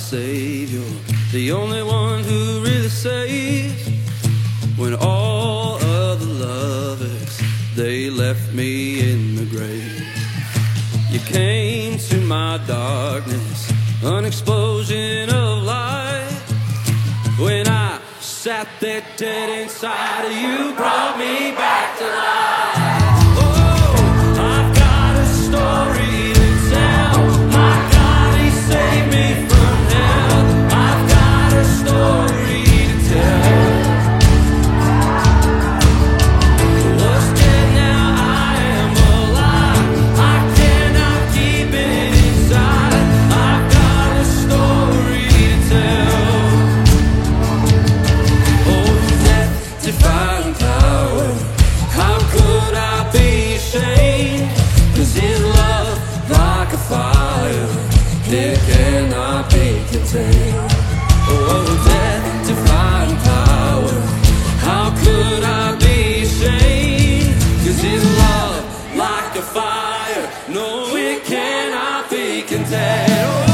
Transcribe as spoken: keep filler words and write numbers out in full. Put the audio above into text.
Savior, the only one who really saves. When all other lovers, they left me in the grave. You came to my darkness, an explosion of light. When I sat there dead inside of you, brought me back to life. Oh, I've got a story to tell. My God, He saved me from hell. I've got a story to tell. Was dead, now I am alive. I cannot keep it inside. I've got a story to tell. Oh, death defying power, how could I be ashamed? 'Cause His love, like a fire, it cannot be contained. Oh, death defying power, how could I be ashamed? 'Cause His love, like a fire, no, it cannot be contained. Oh,